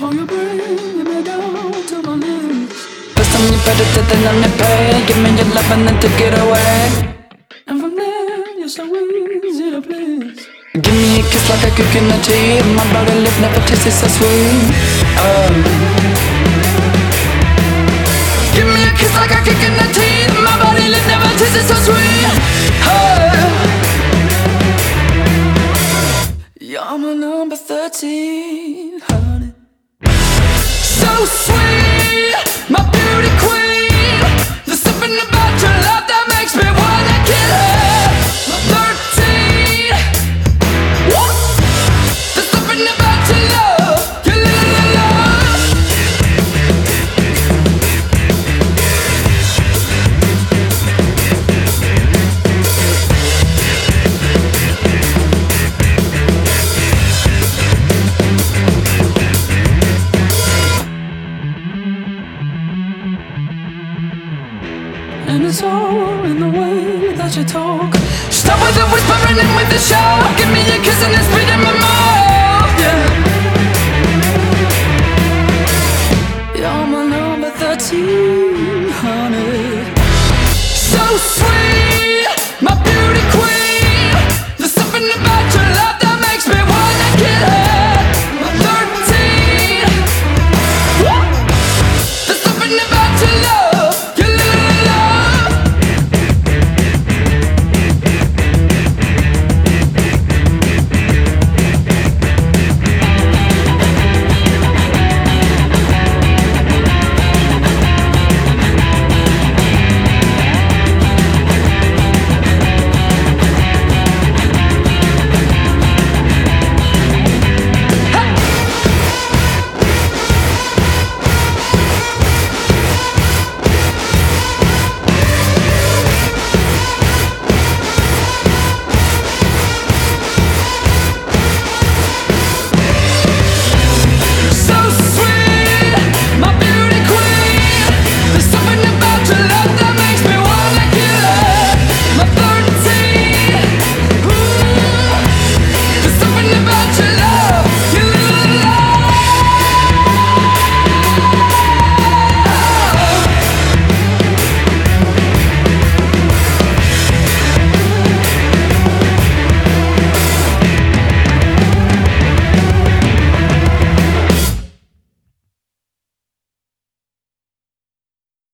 Oh, you're bringing me down to my knees. First time you put it to the on the pay. Give me your love and then took it away. And from there, you're so easy to please. Give me a kiss like a coconut tea. My body lip never tasted so sweet. Give me a kiss like a coconut tea. My body lip never tasted so sweet. You're my number 13, honey. So sweet, my beauty queen. There's something about your love that makes me wanna kill her. My 13. There's something about your love, your love. And it's all in the way that you talk. Stop with the whispering and with the shout. Give me a kiss and it's spit in my mouth. Yeah. You're my number 13.